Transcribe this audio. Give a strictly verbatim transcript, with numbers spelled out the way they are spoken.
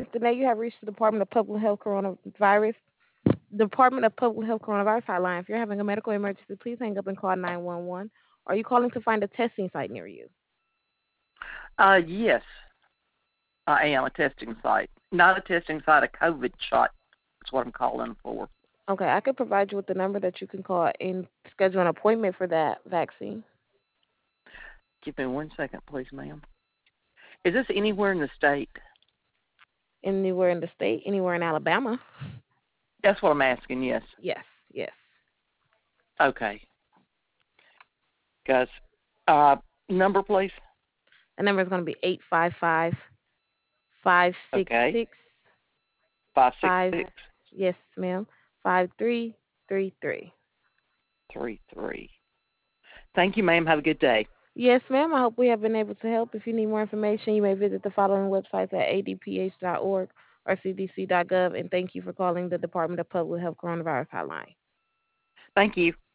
Danae, you have reached the Department of Public Health Coronavirus Department of Public Health Coronavirus Hotline. If you're having a medical emergency, please hang up and call nine one one. Are you calling to find a testing site near you? Uh, yes, I am a testing site. Not a testing site, a COVID shot. That's what I'm calling for. Okay, I could provide you with the number that you can call and schedule an appointment for that vaccine. Give me one second, please, ma'am. Is this anywhere in the state? Anywhere in the state, anywhere in Alabama? That's what I'm asking, yes. Yes, yes. Okay. Guys, uh, number, please? The number is going to be eight five five, five six Okay. six, five six five, six, yes, ma'am, five three three three. three three. Thank you, ma'am. Have a good day. Yes, ma'am. I hope we have been able to help. If you need more information, you may visit the following websites at a d p h dot org or c d c dot gov. And thank you for calling the Department of Public Health Coronavirus Hotline. Thank you.